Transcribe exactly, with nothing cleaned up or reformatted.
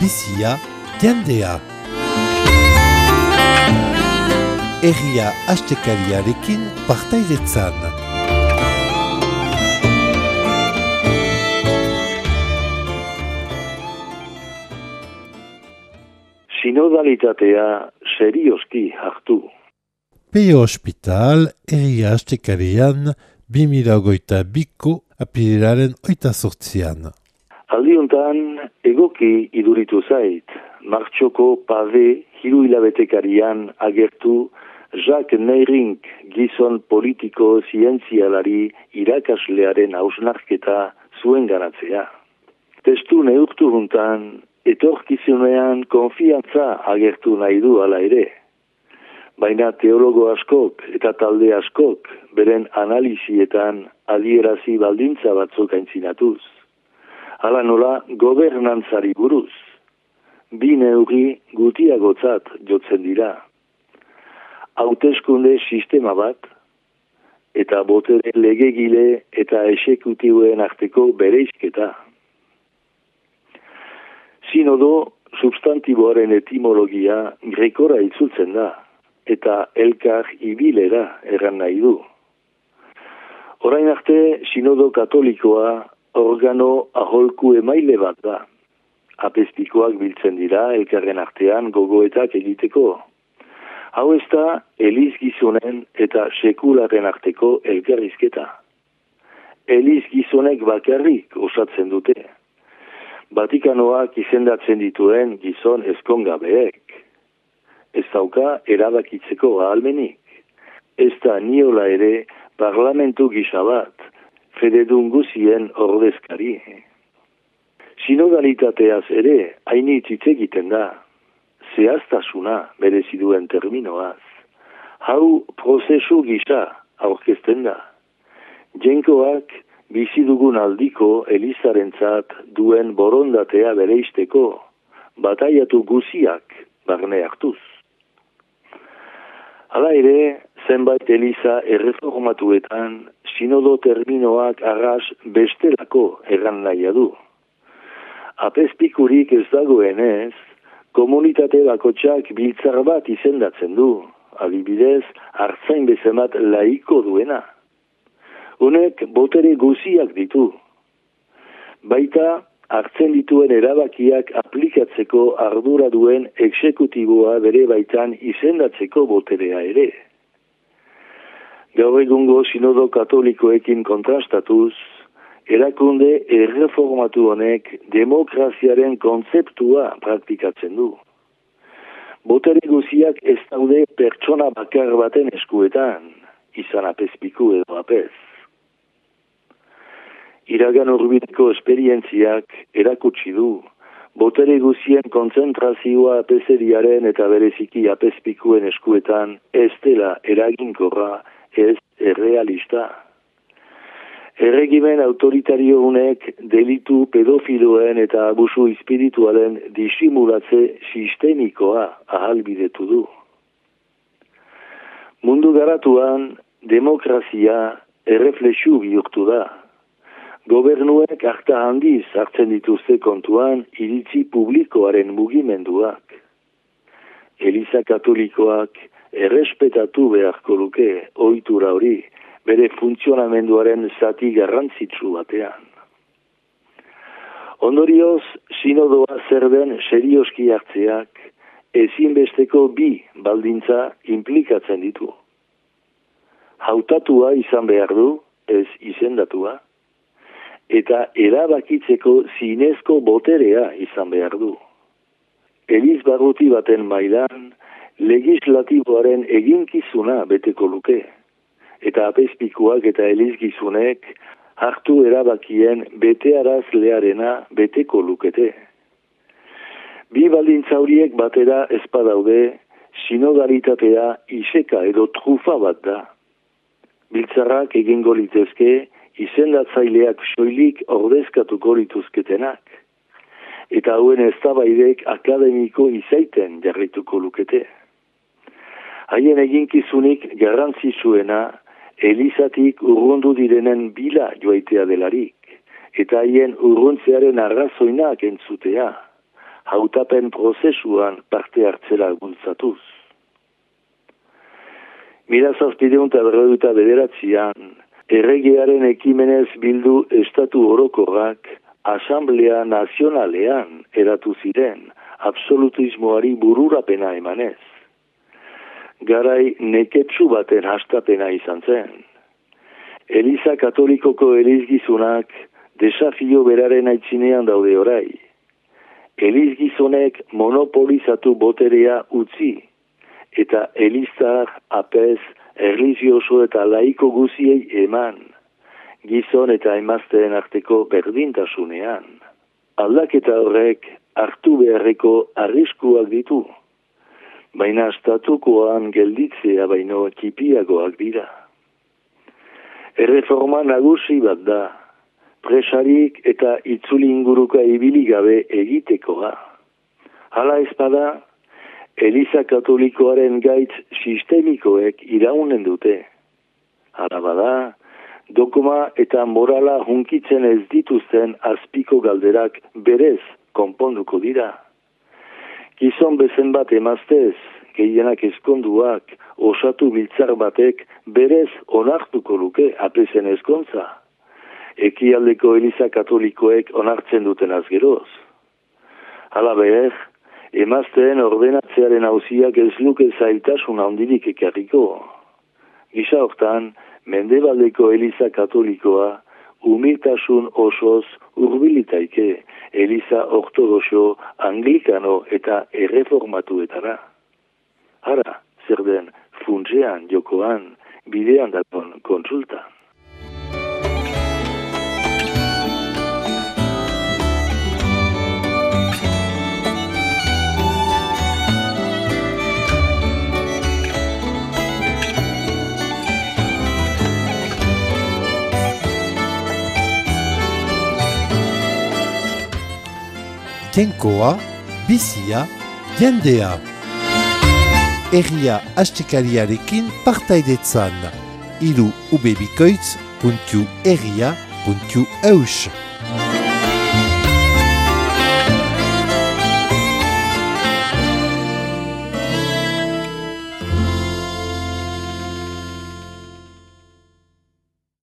bizia, jendea. Herria astekariarekin partaidetzan. Sinodalitatea serioski hartu. Peio Hospital, herria astekarian, bi mila hogeita biko apirilaren oita sortzian. Aldiuntan, egoki iduritu zait, martxoko pave hiru hilabetekarian agertu Jacques Neyrink gizon politiko zientzialari irakaslearen hausnarketa zuen garatzea. Testu neurtu juntan, etorkizunean konfiantza agertu nahi du ala ere. Baina teologo askok eta talde askok beren analizietan adierazi baldintza batzuk aintzinatuz. Hala nola gobernantzari buruz. Bi neurri gutiagotzat jotzen dira. Hauteskunde sistema bat eta botere legegile eta exekutiboen arteko bereizketa. Sinodo substantiboaren etimologia grekora itzultzen da. Eta elkar ibilera erran nahi du. Orain arte, sinodo katolikoa organo aholku emaile bat da. Apezpikoak biltzen dira elkarren artean gogoetak egiteko. Hau ez da eliz gizonen eta sekularen arteko elkarrizketa. Eliz gizonek bakarrik osatzen dute. Vatikanoak izendatzen dituen gizon ezkongabeek. Ez dauka erabakitzeko ahalmenik. Ez da niola ere parlamentu gisa bat, fededun guzien ordezkari. Sinodalitateaz ere hainitz hitz egiten da, zehaztasuna merezi duen terminoaz. Hau prozesu gisa aurkezten da. Jenkoak bizi dugun aldiko elizarentzat duen borondatea bereizteko, bataiatu guziak barne hartuz. Hala ere, zenbait eliza erreformatuetan, sinodo terminoak arras bestelako erran nahia du. Apezpikurik ez dagoenez, komunitate bakotxak biltzar bat izendatzen du, adibidez, hartzain bezemat laiko duena. Honek botere guziak ditu. Baita, hartzen dituen erabakiak aplikatzeko ardura duen exekutiboa bere baitan izendatzeko boterea ere. Gaur egungo sinodo katolikoekin kontrastatuz, erakunde erreformatu honek demokraziaren kontzeptua praktikatzen du. Botere guziak ez daude pertsona bakar baten eskuetan, izan apezpiku edo apez. Iragan urbideko esperientziak erakutsi du, botere guzien kontzentrazioa apezeriaren eta bereziki apezpikuen eskuetan ez dela eraginkorra, ez errealista. Erregimen autoritario honek delitu pedofiloen eta abusu espiritualen disimulatze sistemikoa ahalbidetu du. Mundu garatuan, demokrazia erreflexu bihurtu da. Gobernuek harta handiz hartzen dituzte kontuan iritzi publikoaren mugimenduak. Eliza katolikoak errespetatu beharko luke ohitura hori bere funtzionamenduaren zati garrantzitsu batean. Ondorioz, sinodoa zer den serioski hartzeak ezinbesteko bi baldintza inplikatzen ditu. Hautatua izan behar du, ez izendatua, eta erabakitzeko zinezko boterea izan behar du. Eliz barruti baten mailan, legislatiboaren eginkizuna beteko luke, eta apezpikuak eta elizgizunek hartu erabakien betearazlearena beteko lukete. Bi baldintza horiek batera ezpadaude, sinodalitatea iseka edo trufa bat da. Biltzarrak egingo litezke, izendatzaileak soilik ordezkatuko lituzketenak, eta hauen eztabaidek akademiko izaiten jarrituko lukete. Haien eginkizunik garrantzitsuena elizatik urrundu direnen bila joaitea delarik, eta haien urruntzearen arrazoinak entzutea, hautapen prozesuan parte hartzela bultzatuz. Mila zazpideun eta berrogeita bederatzian, erregearen ekimenez bildu estatu orokorrak Asamblea Nazionalean eratu ziren absolutismoari bururapena emanez. Garai neketsu baten hastapena izan zen. Eliza Katolikoko elizgizunak desafio beraren aitzinean daude orai. Elizgizonek monopolizatu boterea utzi, eta eliztar, apez, erlijioso eta laiko guziei eman, gizon eta emazteen arteko berdintasunean. Aldaketa horrek hartu beharreko arriskuak ditu, baina estatukoan gelditzea baino txipiagoak dira. Erreforma nagusi bat da, presarik eta itzuli inguruka ibili gabe egitekoa. Hala ezpada, Eliza Katolikoaren gaitz sistemikoek iraunen dute. Hala bada, dogma eta morala hunkitzen ez dituzten azpiko galderak berez konponduko dira. Gizon bezen bat emaztez, gehienak ezkonduak, osatu biltzar batek berez onartuko luke apezen ezkontza. Ekialdeko Eliza Katolikoek onartzen duten azgeroz. Hala behar, emazteen ordenatzearen auziak ez luke zailtasun handirik ekarriko. Gisa hortan, Mendebaldeko Eliza Katolikoa umiltasun osoz hurbilitaike Eliza Ortodoxo, Anglikano eta erreformatuetara. Hara, zer den funtsean jokoan, bidean dagoen kontsulta. Jenkoa, bizia, jendea. Herria astekariarekin partaidetzan. Iru ubebikoitz puntu herria puntu eus.